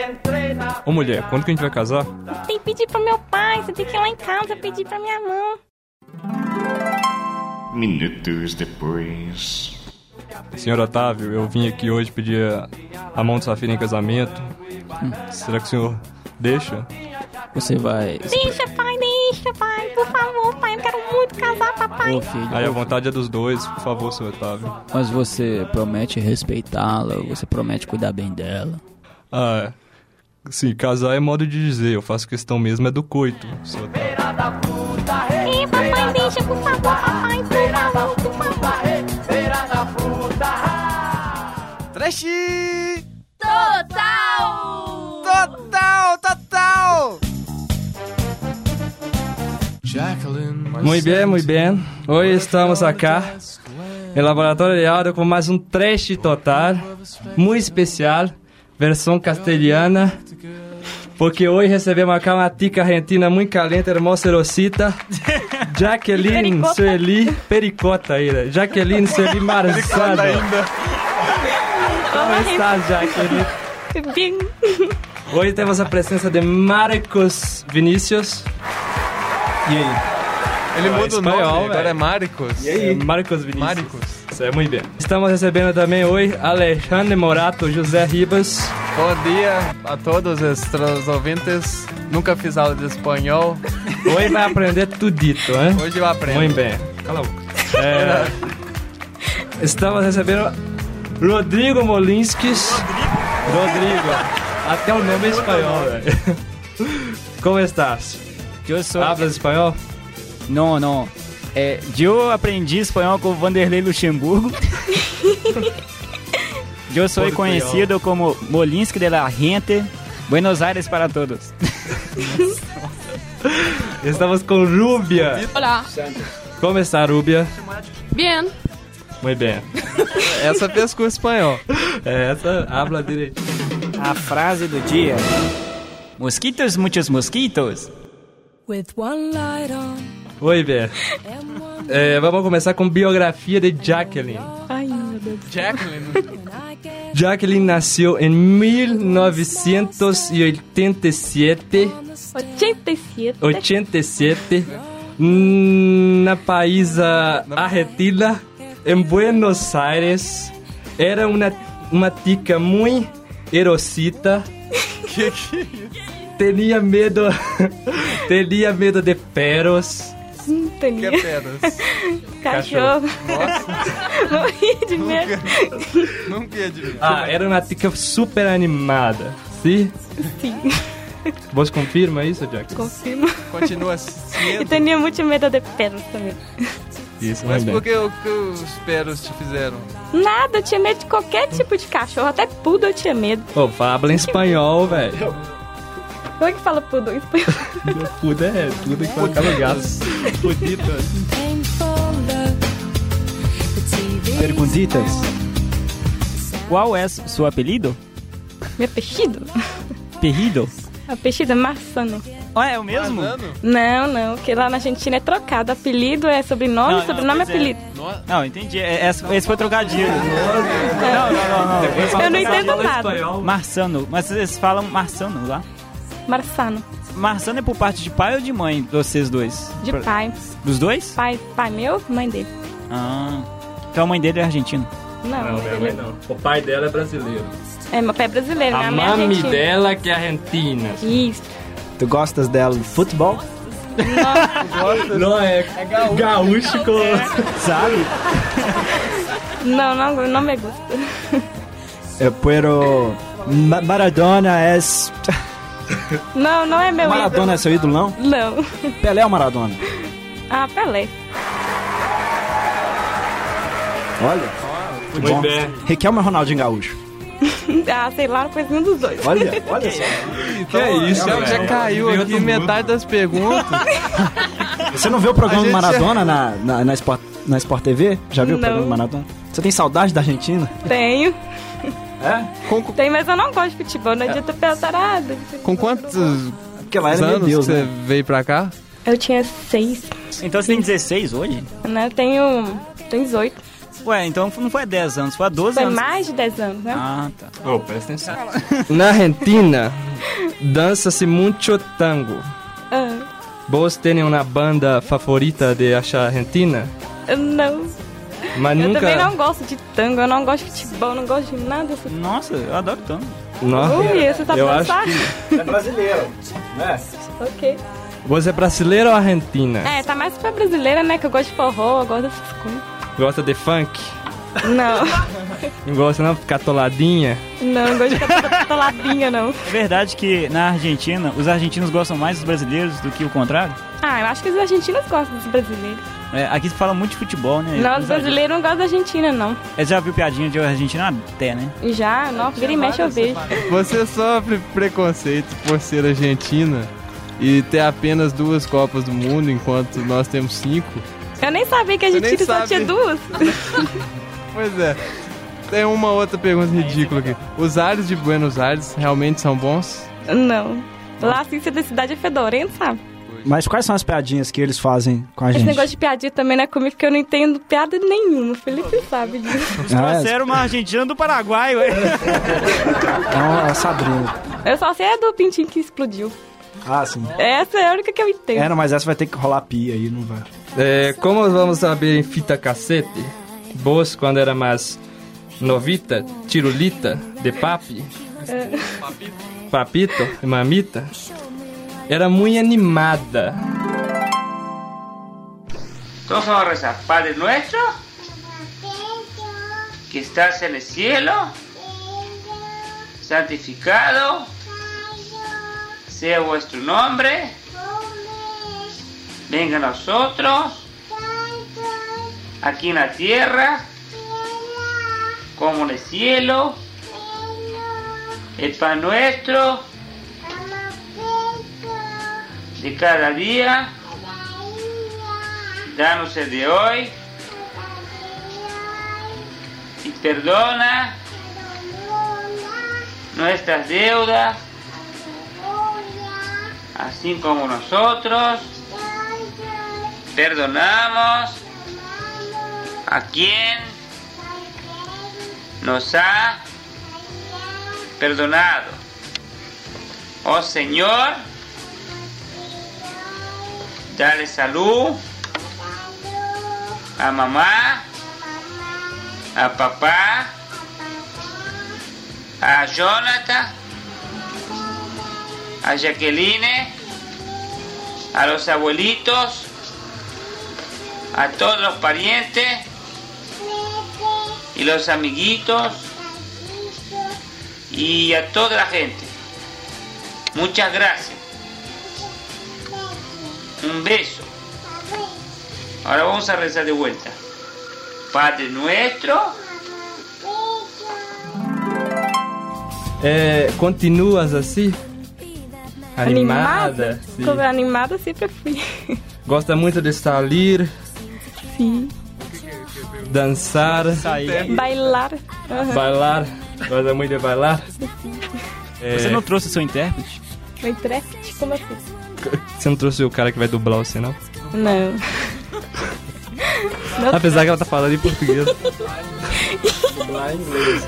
Ô mulher, quando que a gente vai casar? Tem que pedir pro meu pai, você tem que ir lá em casa pedir pra minha mãe. Minutos depois. Senhor Otávio, eu vim aqui hoje pedir a mão de sua filha em casamento. Será que o senhor deixa? Você vai... Deixa, pai, por favor, pai, eu quero muito casar, papai. Ô, filho, Aí a vontade é dos dois, por favor, senhor Otávio. Mas você promete respeitá-la, você promete cuidar bem dela. Ah, sim, casar é modo de dizer, eu faço questão mesmo é do coito, senhor Otávio. Papai, deixa, por favor, papai, por favor, por favor. Trash! Total! Total! Muy bien. Hoy estamos acá en el laboratorio de audio con más un trash total, muy especial, versión castellana, porque hoy recebemos acá uma tica argentina muito calente, hermosa Rosita, Jacqueline Sueli, pericota aí, né? Jacqueline Sueli Marzano. Como estás, Jacqueline? Bem. Hoje temos a presença de Marcos Vinícius. E aí? Ele muda o espanhol, nome, agora velho. é Marcos. E aí? Marcos Vinícius. Marcos. Isso é muito bem. Estamos recebendo também hoje Alexandre Morato, José Ribas. Bom dia a todos os ouvintes. Nunca fiz aula de espanhol. Hoje vai aprender tudito, né? Hoje eu aprendo. Muito bem. Cala a boca. Estamos recebendo Rodrigo Molinskis. Rodrigo. Até o nome é espanhol, velho. Como estás? Eu sou... Hablas espanhol? Não. Eu aprendi espanhol com Vanderlei Luxemburgo. Eu sou conhecido como Molinski de la Gente. Buenos Aires para todos. Estamos com Rúbia. Olá. Como está, Rúbia? Bien. Muito bem. Essa fez com espanhol. Essa habla direito. A frase do dia. Mosquitos, muitos mosquitos. With one light on. Oi, Bé. Vamos começar com biografia de Jacqueline. Ai, meu Deus. Jacqueline. Jacqueline nasceu em 1987. 87 na país Argentina, em Buenos Aires. Era uma tica muito erosita. Que é isso? Tinha medo de perros. Tenho. Que é peras? Cachorro. Nossa, Morri de medo. nunca ia adivinhar. Ah, era uma tica super animada. Sim? Sim, Você confirma isso, Jack? confirmo. Continua E cedo. tenho muito medo de perros também. Isso, Mas muito por bem. que o que os peros te fizeram? Nada, eu tinha medo de qualquer tipo de cachorro. Até poodle eu tinha medo. Pô, fala em espanhol, velho. Como é que fala poodle em espanhol? Tudo que fala calagaço. Perguntitas. Qual é seu apelido? Meu apelido? Perrido? Apelido é Marçano. Ah, é o mesmo? Não, porque lá na Argentina é trocado. Apelido é sobrenome, sobrenome é pois é. apelido. Não, entendi. Esse foi trocadilho. Não. Eu não entendo nada. Marçano. Mas vocês falam Marçano lá? Marçano, Marçano é por parte de pai ou de mãe, vocês dois? de pai. Dos dois? Pai meu, mãe dele. Ah. Então a mãe dele é argentina. Não, Não, não. O pai dela é brasileiro. É, meu pai é brasileiro, A minha mãe é mami argentina. dela que é argentina. Isso. Tu gostas dela de futebol? Não é gaúcho com... Sabe? Não me gusta. Pero Maradona é... Não é meu Maradona é seu ídolo, não? ídolo. Não. Pelé ou Maradona? Ah, Pelé. Olha. Muito Bom. bem. Riquelme ou Ronaldinho Gaúcho? Ah, sei lá, não foi nenhum dos dois. Olha só. Que é isso, Já velho? caiu Veio aqui do mundo. metade das perguntas. Você não viu o programa A do gente- Maradona na Sport TV? Já viu o Não. programa do Maradona? Você tem saudade da Argentina? Tenho. É? Tem, mas eu não gosto de futebol, não adianta pensar nada. Com quantos Porque lá era meu anos Deus, você né? veio pra cá? Eu tinha 6, Então você tem 16 hoje? né? Eu tenho 18. Ué, então não foi há 10 anos, foi há 12 Foi anos. mais de 10 anos, né? Ah, tá. Oh, presta atenção. Na Argentina, dança-se muito tango. Ah, Vos têm uma banda favorita de Argentina? não. Mas Eu nunca... também não gosto de tango, eu não gosto de futebol, não gosto de nada dessas coisas. Nossa, eu adoro tango. Não. Ui, você tá Eu dançar? acho que... É brasileiro, né? Ok. Você é brasileira ou argentina? É, tá mais pra brasileira, né? Que eu gosto de forró, eu gosto dessas coisas. Gosta de funk? Não, Não gosta não de ficar toladinha? não gosto de ficar toladinha, não. É verdade que na Argentina, os argentinos gostam mais dos brasileiros do que o contrário? Ah, eu acho que os argentinos gostam dos brasileiros. É, aqui se fala muito de futebol, né? Não, os brasileiros não gostam da Argentina, não. Você já viu piadinha de Argentina até, né? Já, não, vira e mexe eu vejo. Você sofre preconceito por ser argentina e ter apenas 2 Copas do Mundo, enquanto nós temos 5. Eu nem sabia que a Você nem Argentina só sabe. tinha 2. Pois é. Tem uma outra pergunta ridícula aqui. Os ares de Buenos Aires realmente são bons? Não. Lá, assim, se da cidade é fedorento, sabe? Mas quais são as piadinhas que eles fazem com a Esse gente? negócio de piadinha também não é comigo, porque eu não entendo piada nenhuma. O Felipe sabe disso. Trouxeram uma argentina do Paraguai, ué. É uma Sabrina. Eu só sei a do pintinho que explodiu. Ah, sim. Essa é a única que eu entendo. É, não, mas essa vai ter que rolar pia aí, não vai. Como vamos saber em fita cassete? Vos, quando era mais novita, tirulita, de papi, papito e mamita, era muito animada. Todos vamos a rezar. Padre nuestro, que estás en el cielo, santificado sea vuestro nombre, venga a nosotros, aquí en la tierra, como en el cielo, el pan nuestro de cada día, danos el de hoy, y perdona nuestras deudas, así como nosotros perdonamos a quien nos ha perdonado. Oh Señor, dale salud a mamá, a papá, a Jonathan, a Jacqueline, a los abuelitos, a todos los parientes y los amiguitos y a toda la gente. Muchas gracias. Un beso. Ahora vamos a rezar de vuelta. Padre nuestro. Continuas assim? Animada? Sim. Como animada sempre fui. Gosta muito de sair, Sim. dançar, Bailar. Aham. bailar. Gosta muito de bailar? Você não trouxe seu intérprete? O intérprete, como assim? Você não trouxe o cara que vai dublar você, não? Não. Apesar que ela tá falando em português. Dublar em inglês.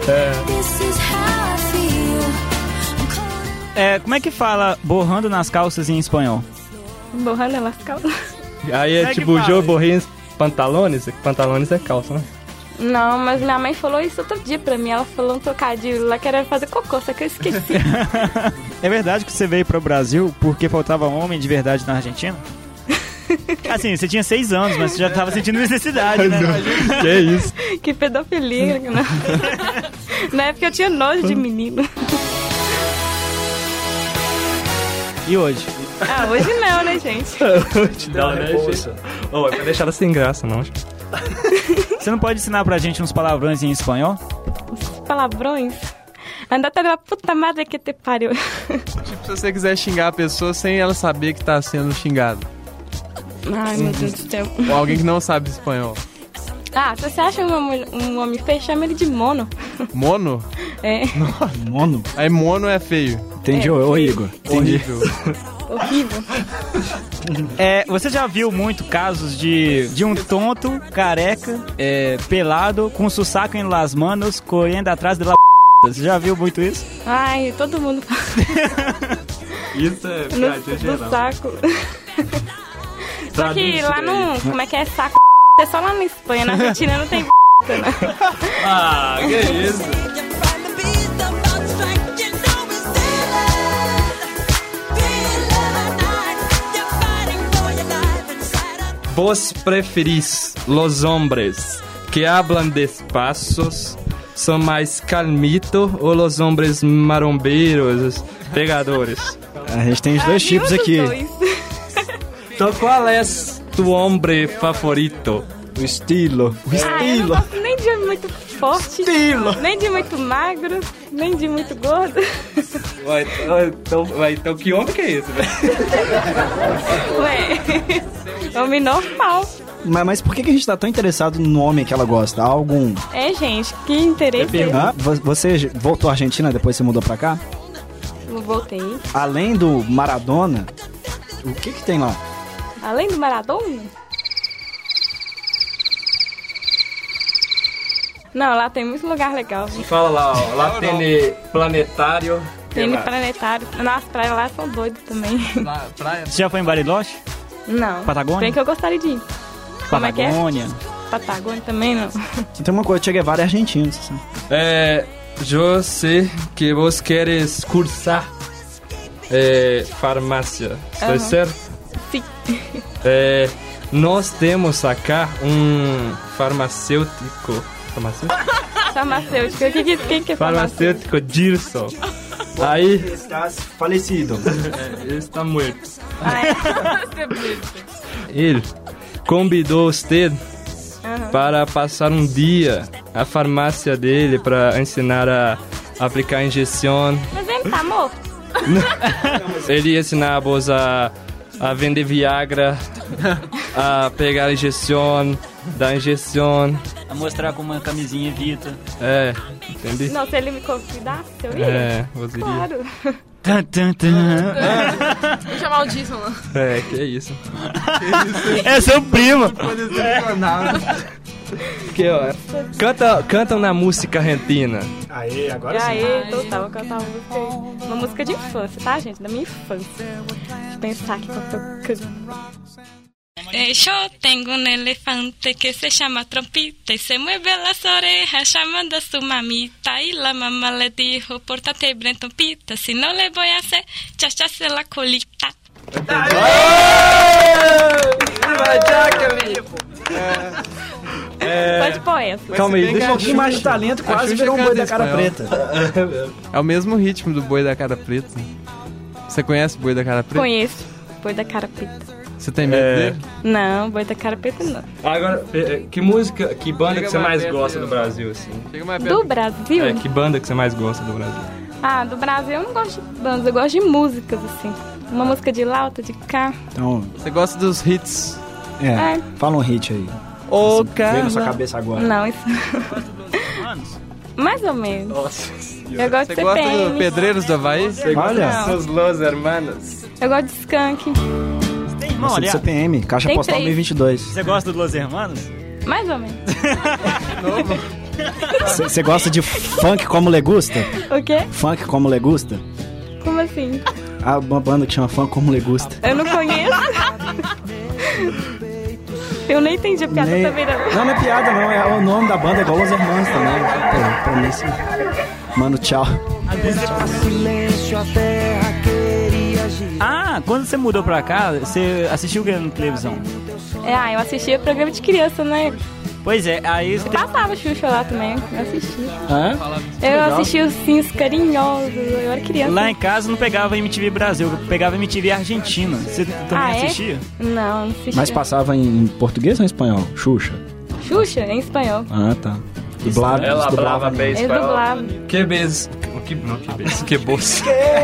Como é que fala borrando nas calças em espanhol? Borrando nas calças. Aí é que tipo, fala? eu borrei os pantalones. Pantalones é calça, né? Não, mas minha mãe falou isso outro dia pra mim. Ela falou um trocadilho lá que era fazer cocô, só que eu esqueci. É verdade que você veio pro Brasil porque faltava homem de verdade na Argentina? Assim, você tinha 6 anos, mas você já tava sentindo necessidade, né? Que isso? Que pedofilia, não. Na época eu tinha nojo de menino. E hoje? Ah, hoje não, né, gente? Não, né, gente? Oh, é pra deixar ela sem graça, não. Você não pode ensinar pra gente uns palavrões em espanhol? Os palavrões. Andata de uma puta madre que te pariu. Tipo, se você quiser xingar a pessoa sem ela saber que tá sendo xingado. Ai, meu Deus do céu. Ou alguém que não sabe espanhol. Ah, se você acha um homem feio, chama ele de mono. Mono? É. Mono? Aí mono é feio. Entendi, ô Igor. Entendi. Horrível. Horrível. Você já viu muito casos de um tonto, careca, pelado, com sussaco em las manos, correndo atrás de la... Você já viu muito isso? Ai, todo mundo Isso é piadinha no geral. saco. Só que lá no... Como é que é saco? É só lá na Espanha, na Argentina não tem né? Ah, que isso? ¿Vos preferís los hombres que hablan despacios, son mais calmitos, ou los hombres marombeiros, pegadores? A gente tem os dois tipos aqui. Então qual é tu hombre favorito? O estilo. Eu não gosto nem de muito forte, nem de muito magro, nem de muito gordo. Então que homem que é esse, velho? Ué, homem normal. Mas por que a gente tá tão interessado no homem que ela gosta? Há algum... Gente, que interesse. Você voltou à Argentina depois que você mudou pra cá? Eu voltei. Além do Maradona, o que tem lá? Além do Maradona? Não, lá tem muito lugar legal. Fala lá, ó. Lá tem planetário. Tem planetário. Nas praias lá são doidos também. Praia? Você já foi em Bariloche? Não. Patagônia? Bem que eu gostaria de ir. Como é que é? Patagônia. Patagônia também não. Tem uma coisa, Che Guevara é argentino, você sabe? Eu sei que você queres cursar farmácia, está certo? Sim. Nós temos acá farmacêutico. Farmacêutico. Quem que é Farmacêutico Dirson. Aí. Está falecido. Ele está morto. é? Ele convidou você para passar um dia à farmácia dele para ensinar a aplicar injeção. Mas ele tá morto? Ele ia ensinar vos a vender Viagra, a pegar a injeção, dar injeção. A mostrar com uma camisinha evita. Entendi? Não, se ele me convidasse, eu iria. Você iria. Claro. Vou chamar o Jason lá. Que isso. É seu primo. Que, ó, cantam na música argentina. Aí, agora Total, vou cantar uma música de infância, tá, gente? Da minha infância. Deixa eu pensar aqui qual que eu canto. Yo tengo un elefante que se llama Trompita y se mueve las orejas llamando a su mamita y la mamá le dijo, pórtate bien Trompita, si no le voy a hacer chachase la colita. Pode pôr essa. Calma aí, Tem um pouquinho mais de talento, quase virou um boi da cara preta. É o mesmo ritmo do boi da cara preta. Você conhece o boi da cara preta? Conheço, boi da cara preta. Você tem medo dele? Não, boi da cara preta não. Agora, que música, que banda que você mais gosta do Brasil, assim? Chega mais perto. Do Brasil? Que banda que você mais gosta do Brasil? Do Brasil eu não gosto de bandas, eu gosto de músicas, assim. Uma música de lá, outra de cá. Então, Você gosta dos hits? fala um hit aí. Ô, Veio na sua cabeça agora. Não, isso... Mais ou menos. Nossa. Eu gosto Você de gosta CPM. do Pedreiros do Havaí? Olha, Seus Los Hermanos. Eu gosto de Skank. Irmão, você do aliás, CPM, Caixa Tem Postal 3. 2022. você gosta do Los Hermanos? Mais ou menos. Você gosta de funk como le gusta? O quê? Funk como le gusta? Como assim? Há uma banda que chama Funk como le gusta. Eu não conheço. Eu nem entendi a piada também não. Não é piada não, é o nome da banda, é igual Los Hermanos também. Pra mim, sim. Mano, tchau. Quando você mudou pra cá, você assistiu o que na televisão? Eu assistia programa de criança, né? Pois é, aí... Passava Xuxa lá também, eu assistia. Hã? Eu assistia os Sims Carinhosos, eu era criança. Lá em casa não pegava MTV Brasil, eu pegava MTV Argentina. Você também assistia? Não assistia. Mas passava em português ou em espanhol? Xuxa? Xuxa, em espanhol. Ah, tá. Dublado. Ela falava bem Eles espanhol. dublavam. Que vez... Que vos...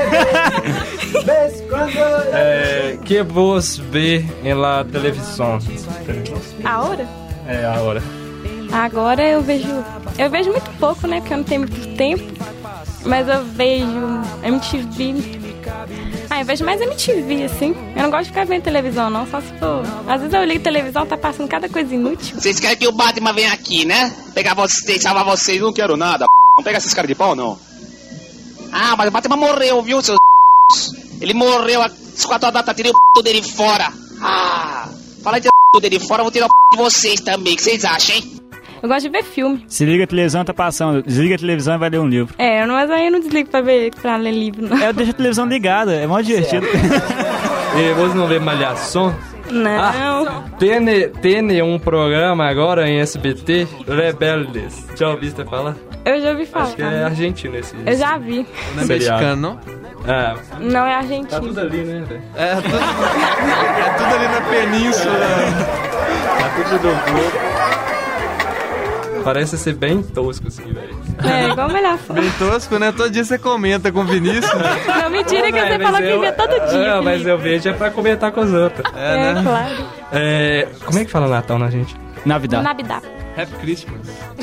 que vos vê em la televisão? A hora? A hora. Agora eu vejo muito pouco, né? Porque eu não tenho muito tempo. Mas eu vejo MTV. Eu vejo mais MTV, assim. Eu não gosto de ficar vendo televisão, não. Só se for... Às vezes eu ligo televisão, tá passando cada coisa inútil. Vocês querem que o Batman venha aqui, né? Pegar vocês, salvar vocês. Não quero nada, Não pega esses caras de pau, não. Mas o Batman morreu, viu, seus Ele morreu, às 4 horas da tarde, tirei o dele fora. Fala de o dele fora, eu vou tirar o de vocês também. O que vocês acham, hein? Eu gosto de ver filme. Se liga a televisão, tá passando. Desliga a televisão e vai ler um livro. Mas aí eu não desligo pra ler livro, não. Eu deixo a televisão ligada, é mó divertido. E você não vê Malhação? Não. Tem um programa agora em SBT, Rebeldes. Já ouviste falar? Eu já ouvi falar. Acho que é argentino esse. Eu já vi. Não é mexicano, não? Não, é argentino. Tá tudo ali, né, velho? É tudo ali na península. Tá tudo do globo. Parece ser bem tosco, assim, velho. Igual Malhação. Bem tosco, né? Todo dia você comenta com o Vinícius. Não, mentira que você falou que vê todo dia. Mas eu vejo pra comentar com os outros. Né? Claro. Como é que fala Natal na gente? Navidad. Happy Christmas.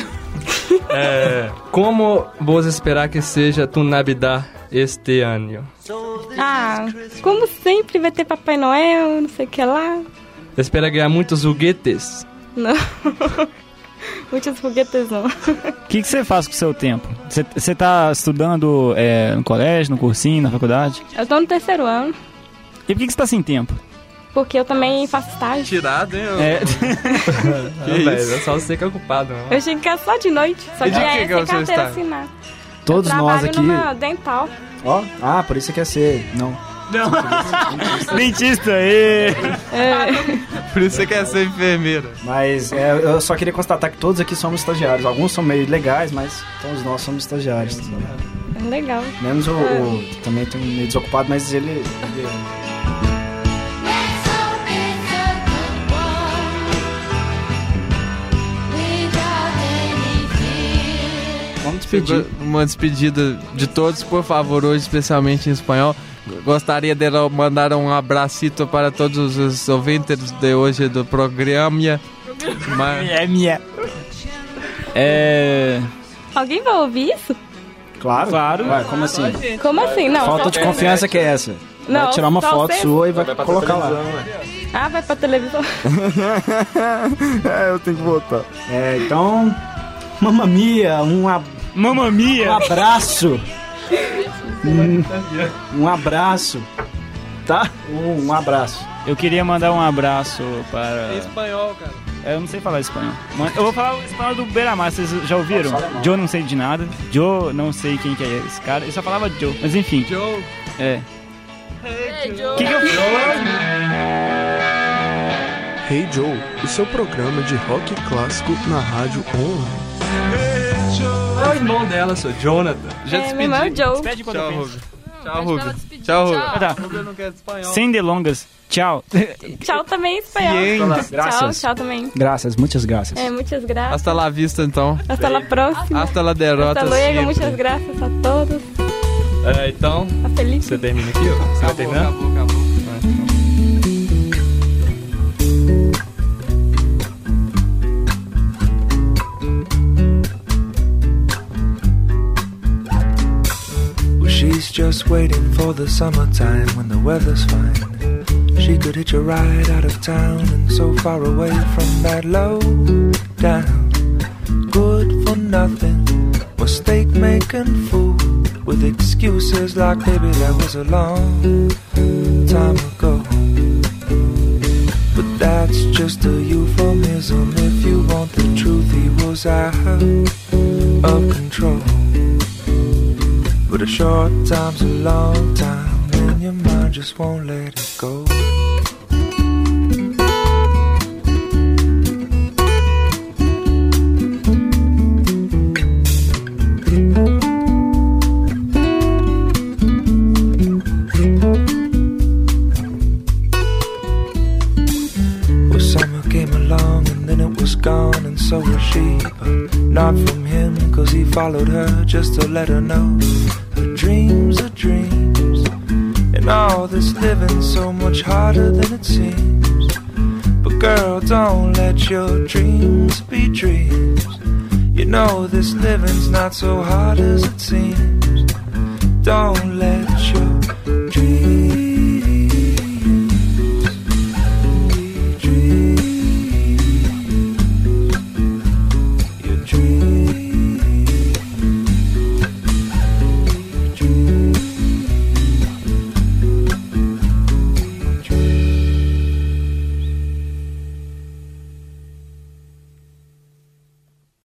Como você esperar que seja tu Navidad este ano? Como sempre vai ter Papai Noel, não sei o que lá. Você espera ganhar muitos foguetes? Não. Muitos foguetes não. O que você faz com o seu tempo? Você tá estudando no colégio, no cursinho, na faculdade? Eu tô no 3º ano. E por que você tá sem tempo? Porque eu também faço estágio. Tirado, hein? Velho, é só você que é ocupado. Não. Eu chego em casa só de noite. Só de que carteira assinada. Todos nós aqui... numa dental. Por isso você quer ser... Não. Dentista, Por isso você quer ser enfermeira. Mas eu só queria constatar que todos aqui somos estagiários. Alguns são meio legais, mas todos nós somos estagiários. Legal. Menos o também tem um meio desocupado, mas ele Vamos despedir. Uma despedida de todos, por favor, hoje especialmente em espanhol. Gostaria de mandar um abracito para todos os ouvintes de hoje do programa. Alguém vai ouvir isso? Claro. Ué, como assim? Como assim? Não. Falta de confiança que é essa. Não, vai tirar uma foto sua e vai colocar lá. Vai pra televisão. Eu tenho que voltar. Então, Mamma Mia, um abraço. Um abraço, tá? Um abraço. Eu queria mandar um abraço para... É espanhol, cara. Eu não sei falar espanhol. Eu vou falar o espanhol do Beira-Mar, vocês já ouviram? Joe não sei de nada. Joe não sei quem que é esse cara. Ele só falava Joe, mas enfim. Joe. Hey, Joe. Que eu fiz? Hey Joe, o seu programa de rock clássico na rádio online. É o irmão dela, sou Jonathan. Já despedi. Meu irmão é o Joe. Despede quando eu penso. Tchau, Rubio. Tchau, Rubio. Tá. Rubio não quer espanhol. Sem delongas. Tchau. Tchau também, espanhol. Graças. Tchau também. Graças, muitas graças. Muitas graças. Hasta la vista, então. Hasta la próxima. Hasta la derrota. Hasta luego, muitas graças a todos. Então, Tá feliz? você termina aqui, ó? Você vai terminar? Acabou. She's just waiting for the summertime when the weather's fine. She could hitch a ride out of town and so far away from that low down. Good for nothing, mistake-making fool with excuses like baby that was a long time ago. But that's just a euphemism. If you want the truth, he was out of control. But a short time's a long time, and your mind just won't let it go. Well, summer came along and then it was gone, and so was she, but not from him, 'cause he followed her just to let her know her dreams are dreams, and all this living's so much harder than it seems. But girl, don't let your dreams be dreams. You know this living's not so hard as it seems. Don't let